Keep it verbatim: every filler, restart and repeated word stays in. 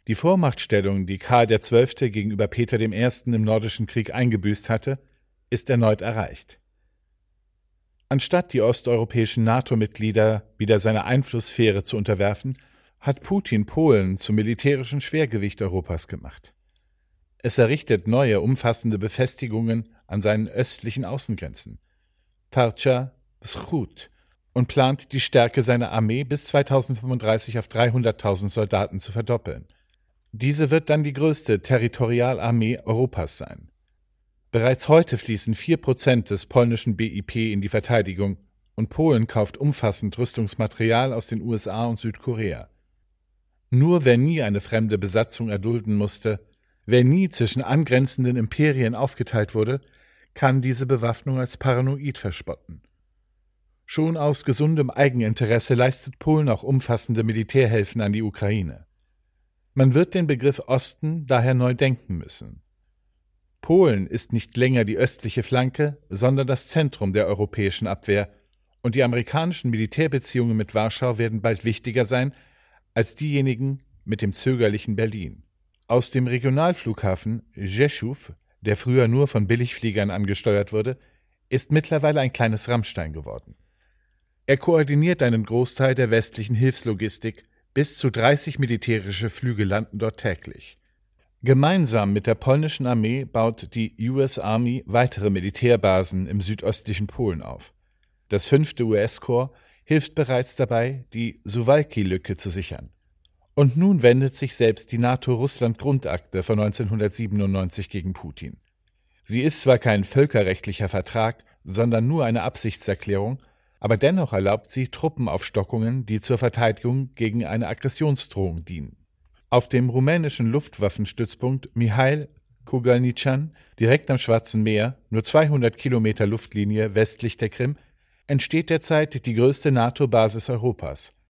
Die Vormachtstellung, die Karl der Zwölfte gegenüber Peter dem Ersten im Nordischen Krieg eingebüßt hatte, ist erneut erreicht. Anstatt die osteuropäischen NATO-Mitglieder wieder seiner Einflusssphäre zu unterwerfen, hat Putin Polen zum militärischen Schwergewicht Europas gemacht. Es errichtet neue, umfassende Befestigungen an seinen östlichen Außengrenzen, Tarcza, Wschód, und plant, die Stärke seiner Armee bis zweitausendfünfunddreißig auf dreihunderttausend Soldaten zu verdoppeln. Diese wird dann die größte Territorialarmee Europas sein. Bereits heute fließen vier Prozent des polnischen B I P in die Verteidigung und Polen kauft umfassend Rüstungsmaterial aus den U S A und Südkorea. Nur wer nie eine fremde Besatzung erdulden musste, wer nie zwischen angrenzenden Imperien aufgeteilt wurde, kann diese Bewaffnung als paranoid verspotten. Schon aus gesundem Eigeninteresse leistet Polen auch umfassende Militärhilfen an die Ukraine. Man wird den Begriff Osten daher neu denken müssen. Polen ist nicht länger die östliche Flanke, sondern das Zentrum der europäischen Abwehr, und die amerikanischen Militärbeziehungen mit Warschau werden bald wichtiger sein als diejenigen mit dem zögerlichen Berlin. Aus dem Regionalflughafen Rzeszów, der früher nur von Billigfliegern angesteuert wurde, ist mittlerweile ein kleines Rammstein geworden. Er koordiniert einen Großteil der westlichen Hilfslogistik, bis zu dreißig militärische Flüge landen dort täglich. Gemeinsam mit der polnischen Armee baut die U S Army weitere Militärbasen im südöstlichen Polen auf. Das fünfte U S-Korps hilft bereits dabei, die Suwałki-Lücke zu sichern. Und nun wendet sich selbst die NATO-Russland-Grundakte von neunzehnhundertsiebenundneunzig gegen Putin. Sie ist zwar kein völkerrechtlicher Vertrag, sondern nur eine Absichtserklärung, aber dennoch erlaubt sie Truppenaufstockungen, die zur Verteidigung gegen eine Aggressionsdrohung dienen. Auf dem rumänischen Luftwaffenstützpunkt Mihail Kogalnicean, direkt am Schwarzen Meer, nur zweihundert Kilometer Luftlinie westlich der Krim, entsteht derzeit die größte NATO-Basis Europas,